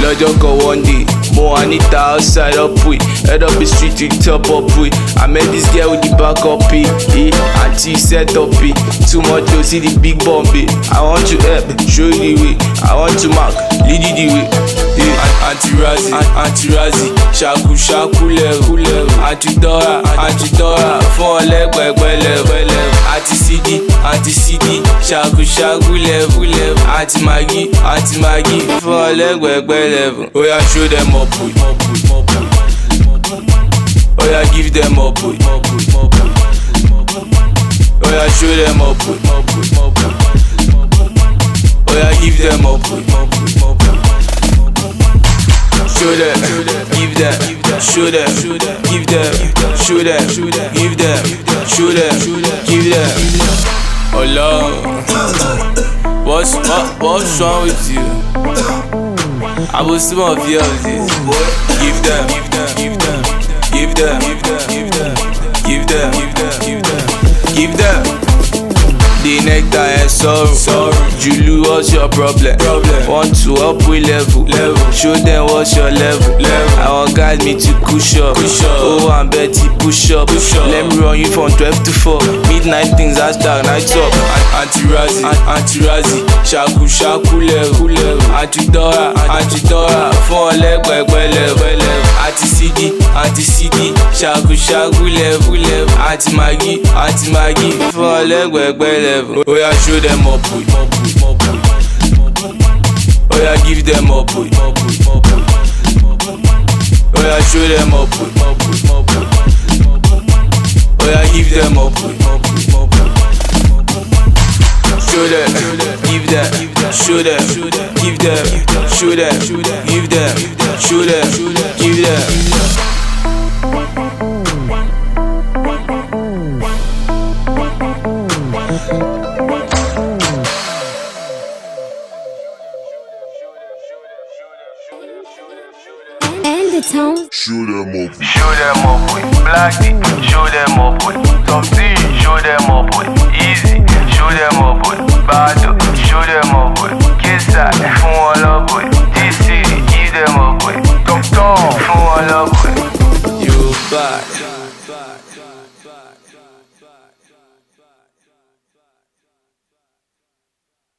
lọ́jọ́ kan one day, mo Anita outside up with, head up the street with top up with. I met this girl with the back up it, auntie set up it. Too much to see the big bomb it. I want to help, show you the way. I want to mark, lead you the way. Auntie Razzie, shaku level. Auntie Dora, fún ọlẹ́gbẹ̀gbẹ̀ level. Auntie CD, shaku level. Auntie Maggie, fún ọlẹ́gbẹ̀gbẹ̀ level. Oh yeah, show them up, boy. Oh yeah, give them up, boy. Oh yeah, show them up, boy. Oh yeah, give them up, boy. Show them, give them, show them, give them, show them, give them, show them, give them. Oh Lord, what's wrong with you? I was some of you of this. Give them, give them, give them, give them, give them, give them, give them, give them. The nectar and sorrow. Julu, what's your problem? Want to up with level. Show them what's your level. I want guide me to push up. Oh, I'm Betty, push up. Let me run you from 12 to 4. Midnight things, hashtag night up. Auntie Razzie, shaku level. Auntie Dora, fún ọlẹ́gbẹ̀gbẹ̀ level. Auntie CD, shaku level. Auntie Maggie, fún ọlẹ́gbẹ̀gbẹ̀ level. Oh yeah, show them up, boy. Oh yeah, give them up, boy. Oh yeah, show them up, boy. Oh yeah, give them up, boy. Show them, give them, show them, give them, show them, give them, show them, give them. And the tone. Show them up. Show them up with Blackie. Show them up with Top C. Show them up with Easy. Show them up with Bado. Show them up.